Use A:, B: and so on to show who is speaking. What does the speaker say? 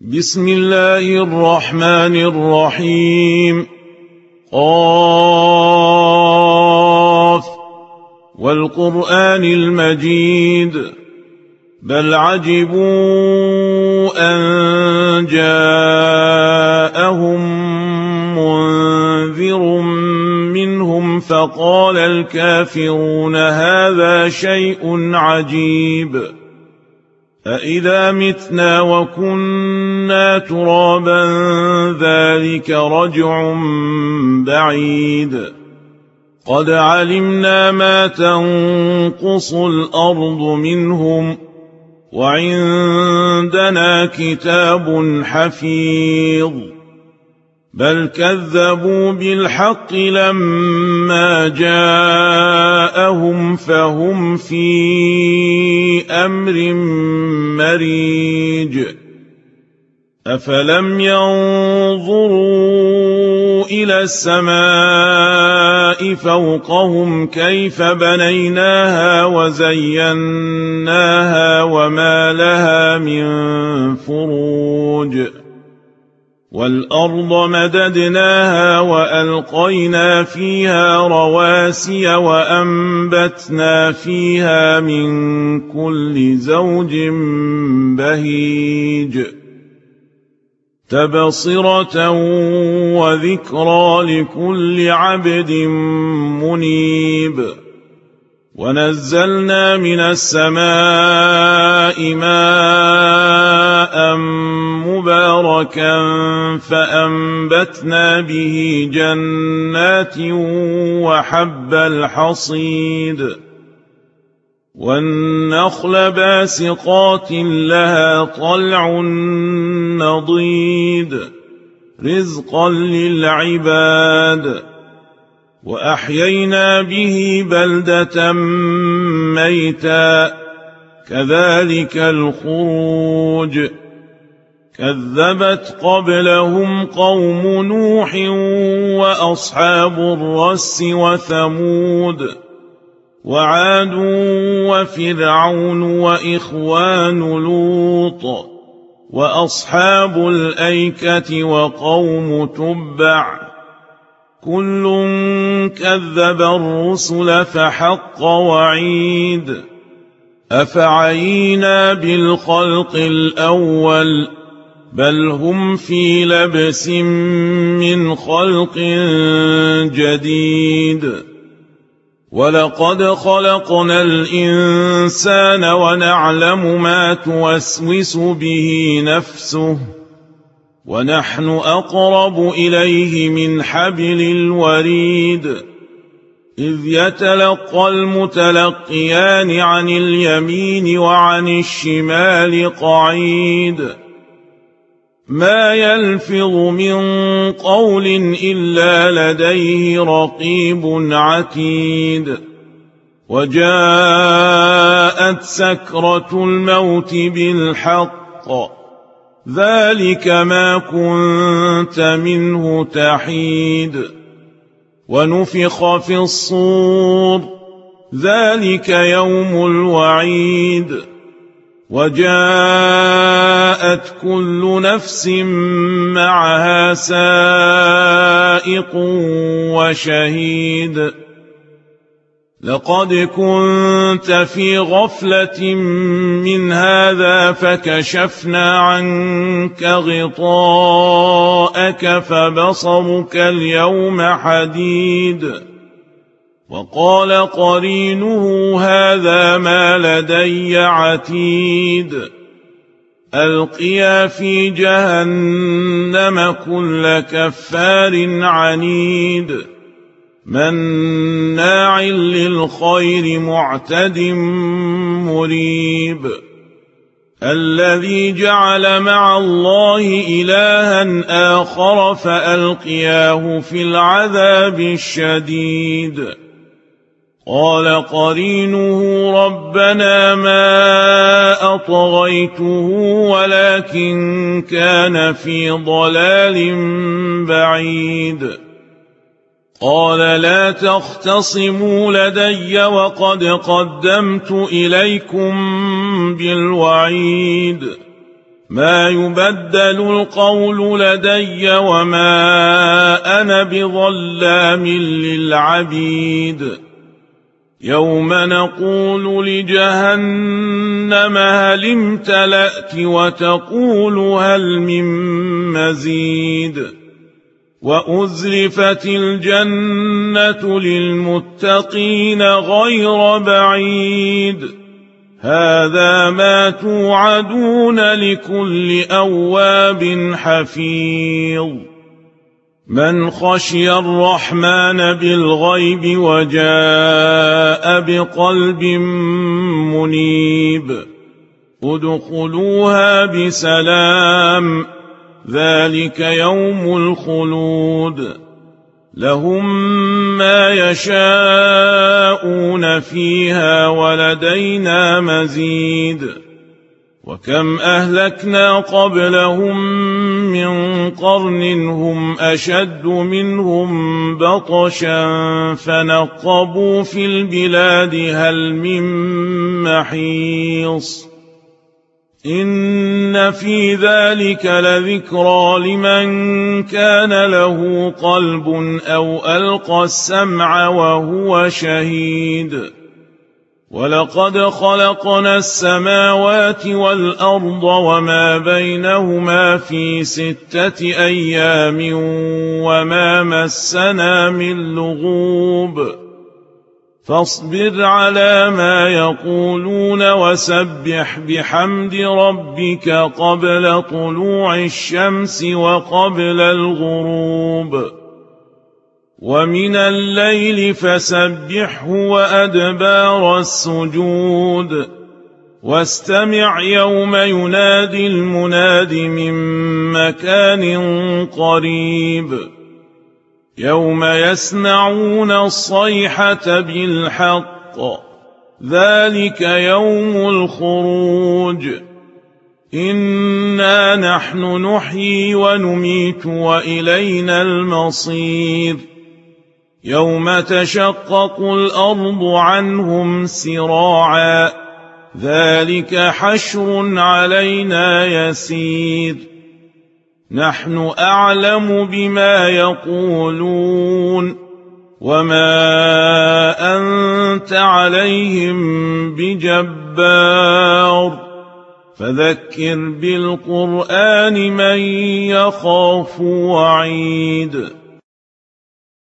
A: بسم الله الرحمن الرحيم. قاف والقرآن المجيد بل عجبوا أن جاءهم منذر منهم فقال الكافرون هذا شيء عجيب أإذا متنا وكنا ترابا ذلك رجع بعيد قد علمنا ما تنقص الأرض منهم وعندنا كتاب حفيظ بل كذبوا بالحق لما جاءهم فهم في أمر مريج أفلم ينظروا إلى السماء فوقهم كيف بنيناها وزيناها وما لها من فروج والأرض مددناها وألقينا فيها رواسي وأنبتنا فيها من كل زوج بهيج تبصرة وذكرى لكل عبد منيب ونزلنا من السماء ماء مباركا فأنبتنا به جنات وحب الحصيد والنخل باسقات لها طلع نضيد رزقا للعباد وأحيينا به بلدة ميتا كذلك الخروج كذبت قبلهم قوم نوح وأصحاب الرس وثمود وعاد وفرعون وإخوان لوط وأصحاب الأيكة وقوم تبع كل كذب الرسل فحق وعيد أفعينا بالخلق الأول بل هم في لبس من خلق جديد ولقد خلقنا الإنسان ونعلم ما توسوس به نفسه ونحن أقرب إليه من حبل الوريد إذ يتلقى المتلقيان عن اليمين وعن الشمال قعيد ما يلفظ من قول إلا لديه رقيب عتيد وجاءت سكرة الموت بالحق ذلك ما كنت منه تحيد ونفخ في الصور ذلك يوم الوعيد وجاءت كل نفس معها سائق وشهيد لقد كنت في غفلة من هذا فكشفنا عنك غطاءك فبصرك اليوم حديد وقال قرينه هذا ما لدي عتيد ألقيا في جهنم كل كفار عنيد مناع للخير معتد مريب الذي جعل مع الله إلها آخر فألقياه في العذاب الشديد قال قرينه ربنا ما أطغيته ولكن كان في ضلال بعيد قال لا تختصموا لدي وقد قدمت إليكم بالوعيد ما يبدل القول لدي وما أنا بظلام للعبيد يوم نقول لجهنم هل امتلأت وتقول هل من مزيد وأزلفت الجنة للمتقين غير بعيد هذا ما توعدون لكل أواب حفيظ من خشي الرحمن بالغيب وجاء بقلب منيب ادخلوها بسلام ذلك يوم الخلود لهم ما يشاءون فيها ولدينا مزيد وكم أهلكنا قبلهم من قرن هم أشد منهم بطشا فنقبوا في البلاد هل من محيص إن في ذلك لذكرى لمن كان له قلب أو ألقى السمع وهو شهيد ولقد خلقنا السماوات والأرض وما بينهما في 6 أيام وما مسنا من لغوب فاصبر على ما يقولون وسبح بحمد ربك قبل طلوع الشمس وقبل الغروب ومن الليل فسبحه وأدبار السجود واستمع يوم ينادي المناد من مكان قريب يوم يسمعون الصيحة بالحق ذلك يوم الخروج إنا نحن نحيي ونميت وإلينا المصير يوم تشقق الأرض عنهم سراعا ذلك حشر علينا يسير نحن أعلم بما يقولون وما أنت عليهم بجبار فذكر بالقرآن من يخاف وعيد